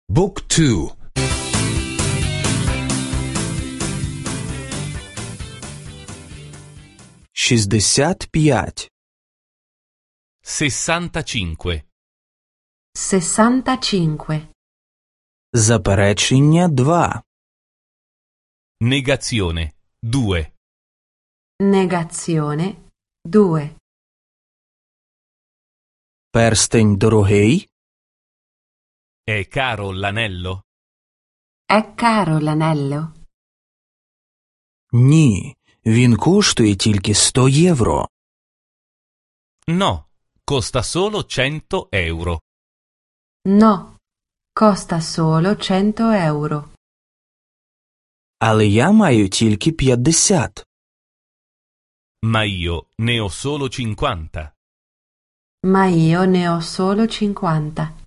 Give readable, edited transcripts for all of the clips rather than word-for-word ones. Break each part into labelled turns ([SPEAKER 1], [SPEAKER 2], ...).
[SPEAKER 1] Book 2.
[SPEAKER 2] 65.
[SPEAKER 3] 65.
[SPEAKER 4] 65.
[SPEAKER 2] Заперечення 2.
[SPEAKER 3] Negazione 2.
[SPEAKER 4] Negazione 2.
[SPEAKER 2] Перстень дорогий?
[SPEAKER 3] È caro l'anello?
[SPEAKER 4] È caro l'anello?
[SPEAKER 2] Ні, він коштує тільки 100 євро.
[SPEAKER 3] No, costa solo 100 euro.
[SPEAKER 4] No, costa solo 100 euro.
[SPEAKER 2] Але я маю тільки 50.
[SPEAKER 3] Ma io ne ho solo 50.
[SPEAKER 4] Ma io ne ho solo 50.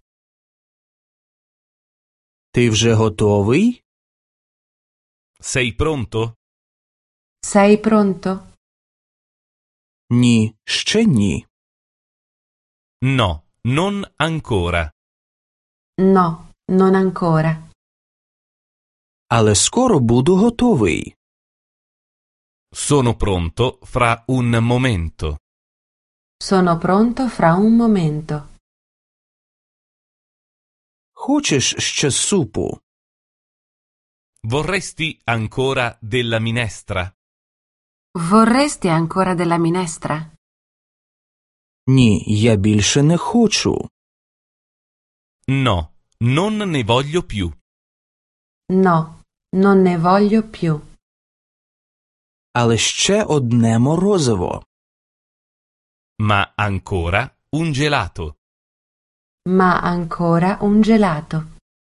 [SPEAKER 2] Ти вже готовий?
[SPEAKER 3] Sei pronto?
[SPEAKER 4] Sei pronto?
[SPEAKER 2] Ні, ще ні.
[SPEAKER 3] No, non ancora.
[SPEAKER 4] No, non ancora.
[SPEAKER 2] Але скоро буду готовий.
[SPEAKER 3] Sono pronto fra un momento.
[SPEAKER 4] Sono pronto fra un momento.
[SPEAKER 2] Хочеш ще супу?
[SPEAKER 3] Vorresti ancora della minestra?
[SPEAKER 4] Vorresti ancora della minestra?
[SPEAKER 2] Ні, я більше не хочу.
[SPEAKER 3] No, non ne voglio più.
[SPEAKER 4] No, non ne voglio più.
[SPEAKER 2] Але ще одне морозиво.
[SPEAKER 3] Ma ancora un gelato.
[SPEAKER 4] Ma ancora un gelato.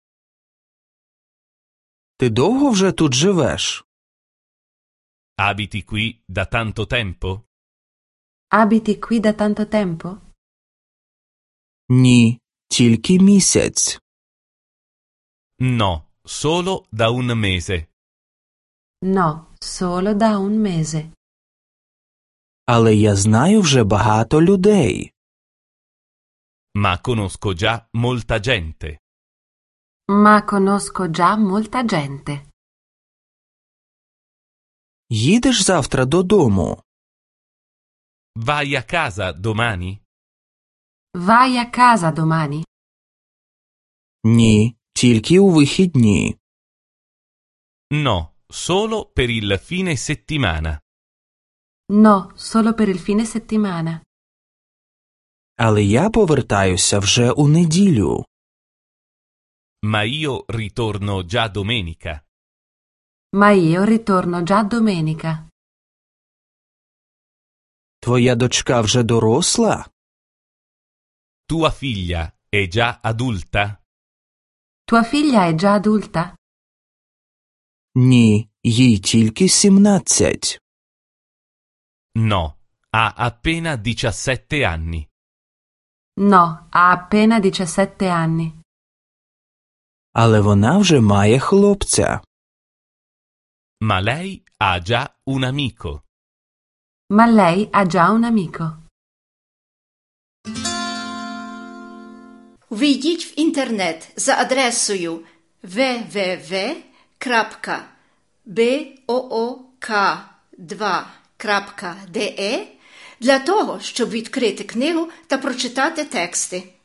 [SPEAKER 2] Ти довго вже тут живеш?
[SPEAKER 3] Abiti qui da tanto tempo?
[SPEAKER 4] Abiti qui da tanto tempo?
[SPEAKER 2] Ні, тільки місяць.
[SPEAKER 3] No, solo da un mese.
[SPEAKER 4] No, solo da un mese.
[SPEAKER 2] Але я знаю вже багато людей.
[SPEAKER 3] Ma conosco già molta gente.
[SPEAKER 4] Ma conosco già molta gente.
[SPEAKER 2] Їдеш завтра додому?
[SPEAKER 3] Vai a casa domani?
[SPEAKER 4] Vai a casa domani?
[SPEAKER 2] Ні, тільки у вихідні.
[SPEAKER 3] No, solo per il fine settimana.
[SPEAKER 4] No, solo per il fine settimana.
[SPEAKER 2] Але я повертаюся вже у неділю.
[SPEAKER 3] Ma io ritorno già domenica.
[SPEAKER 4] Ma io ritorno già domenica.
[SPEAKER 2] Твоя дочка вже доросла?
[SPEAKER 3] Tua figlia è già adulta?
[SPEAKER 4] Tua figlia è già adulta?
[SPEAKER 2] Ні, їй тільки 17.
[SPEAKER 3] No, ha appena 17 anni.
[SPEAKER 4] No, ha appena 17 anni.
[SPEAKER 2] Але вона вже має хлопця.
[SPEAKER 3] Ma lei ha già un amico.
[SPEAKER 4] Ma lei ha già un amico.
[SPEAKER 5] Ввійдіть в інтернет за адресою www.book2.de для того, щоб відкрити книгу та прочитати тексти.